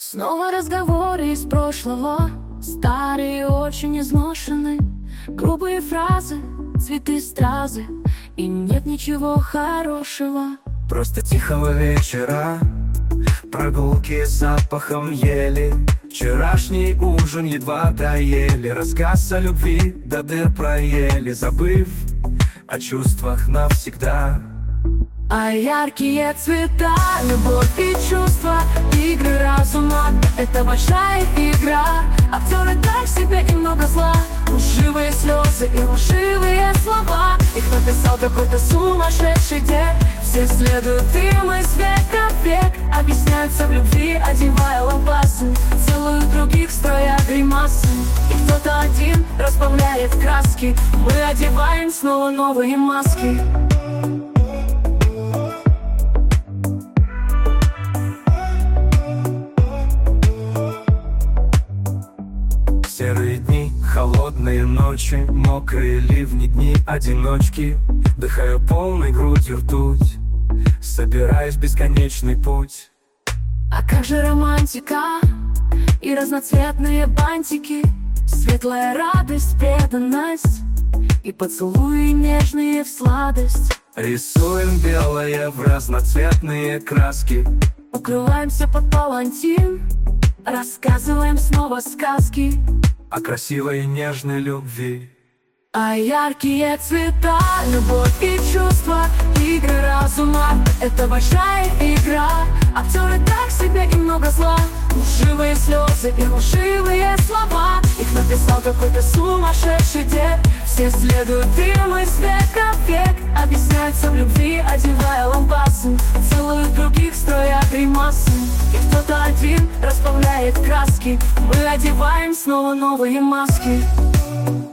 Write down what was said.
Снова разговоры из прошлого, старые, очень изношены. Грубые фразы, цветы, стразы, и нет ничего хорошего. Просто тихого вечера, прогулки с запахом ели. Вчерашний ужин едва доели, рассказ о любви до дыр проели, забыв о чувствах навсегда. А яркие цвета, любовь и чувства, игры разума — это большая игра. Актеры так себе и много зла, лживые слезы и лживые слова. Их написал какой-то сумасшедший дед. Все следуют им из века в век, объясняются в любви, одевая лампасы, целуют других, строя гримасы. И кто-то один разбавляет краски, мы одеваем снова новые маски. Серые дни, холодные ночи, мокрые ливни, дни одиночки. Вдыхаю полной грудью ртуть, собираюсь в бесконечный путь. А как же романтика и разноцветные бантики, светлая радость, преданность и поцелуи нежные в сладость. Рисуем белое в разноцветные краски, укрываемся под палантин, рассказываем снова сказки о красивой и нежной любви. А яркие цвета, любовь и чувства, игры разума — это большая игра. Актеры так себе и много зла, лживые слезы и лживые слова. Их написал какой-то сумасшедший дед. Все следуют им из века в век, объясняются в любви, одевая лампасы, целуют других, строя гримасы. И кто-то один разбавляет краски, мы одеваем снова новые маски.